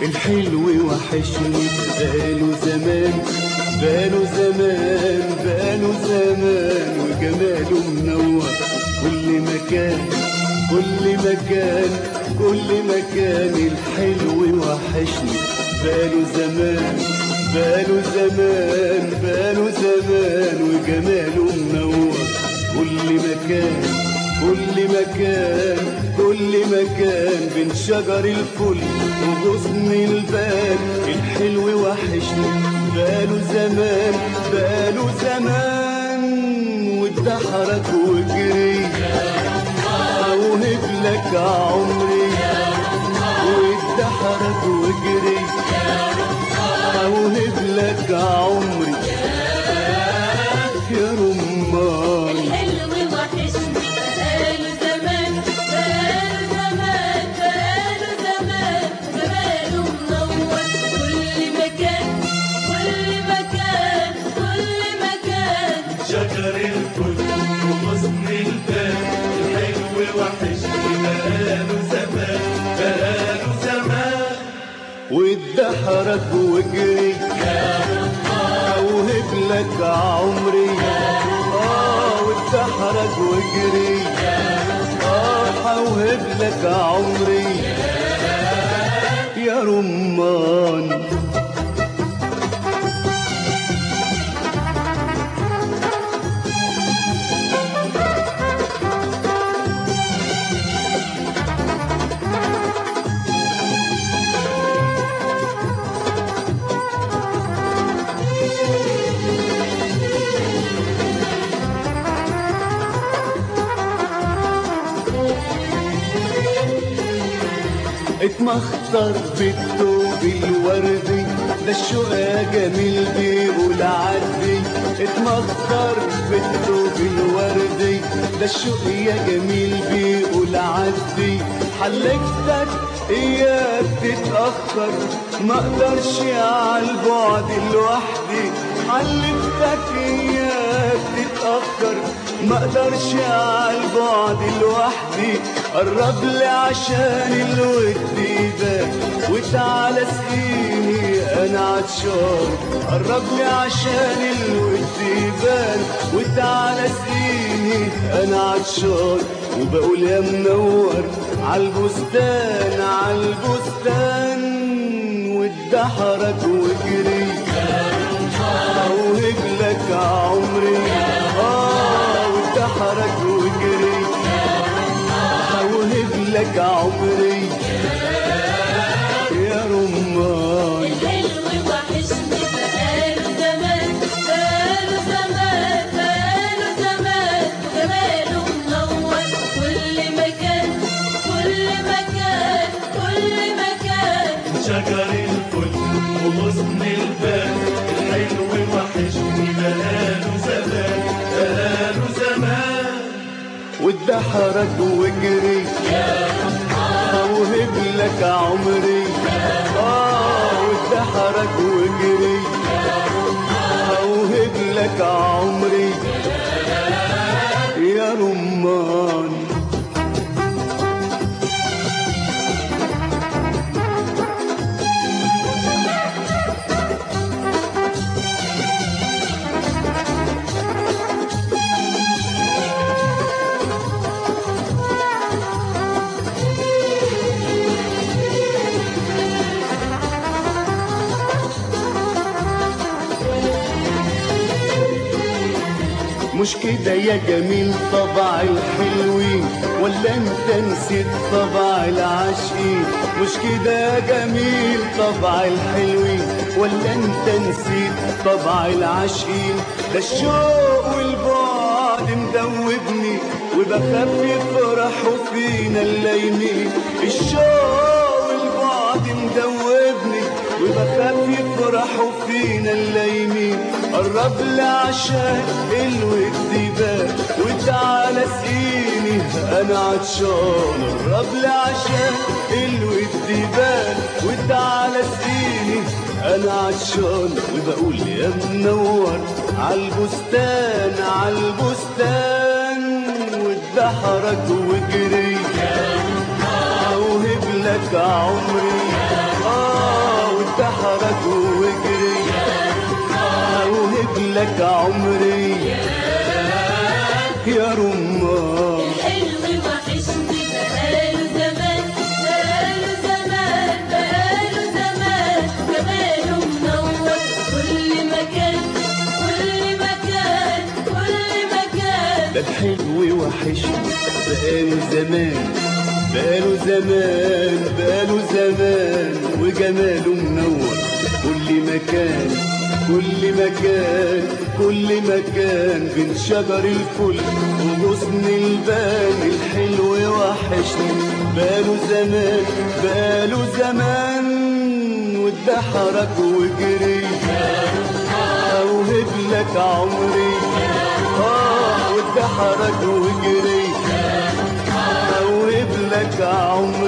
الحلو وحشني بقاله زمان بقاله زمان بقاله زمان وجماله منور كل مكان كل مكان كل مكان الحلو وحشني بقاله زمان بقاله زمان بقاله زمان وجماله منور كل مكان كل مكان كل مكان بين شجر الفل وغصن البان الحلو وحشني بقاله زمان بقاله زمان واتدحرج وجري اوهب لك عمري واتدحرج وجري اوهب لك عمري يا رمان الحلو وحشني بقاله زمان بقاله زمان بقاله زمان جماله منور كل مكان كل مكان كل مكان شجر الفل وغصن البان الحلو وحشني بقاله زمان بقاله زمان واتدحرج وجري اوهب لك عمري واتدحرج وجري اوهب لك عمري يا رمان اتمخطر بالثوب الوردي ده الشوق جميل بيقول عدي اتمخطر بالثوب الوردي ده الشوق يا جميل بيقول عدي حلفتك اياك تتأخر ما اقدرش عالبعد لوحدي حلفتك اياك تتأخر ما اقدرش عالبعد لوحدي قرب لي عشان الود يبان وتعالى اسقيني انا عطشان قرب لي عشان الود يبان وتعالى اسقيني انا عطشان وبقول يا منور عالبستان عالبستان واتدحرج وجري اوهب لك عمري واتدحرج وجري اوهب لك عمري يا رمان الحلو وحشني بقاله زمان بقاله زمان بقاله زمان جماله منور كل مكان كل مكان كل مكان شجر الفل وغصن البان الحلو وحشني بقاله زمان بقاله زمان واتدحرج وجري اوهب لك عمري واتدحرج وجري اوهب لك عمري يا رمان مش كده يا جميل طبع الحلوين ولا انت نسيت طبع العاشقين مش كده يا جميل طبع الحلوين ولا انت نسيت طبع العاشقين ده الشوق والبعد مدوبني وبخاف يفرحوا فينا اللايمين الشوق والبعد مدوبني وبخاف يفرحوا فينا اللايمين قرب لي عشان الود يبان وتعالى اسقيني انا عطشان قرب لي عشان الود يبان وتعالى اسقيني انا عطشان وبقول يا منور عالبستان عالبستان واتدحرج وجري اوهب لك عمري لك عمري يا رمان. الحلو وحشني بقاله زمان بقاله زمان بقاله زمان جماله منور كل مكان كل مكان كل مكان. ده الحلو وحشني بقاله زمان بقاله زمان بقاله زمان وجماله منور كل مكان كل مكان كل مكان بين شجر الفل وغصن البان. الحلو وحشني بقاله زمان بقاله زمان واتدحرج وجري اوهب لك عمري واتدحرج وجري اوهب لك عمري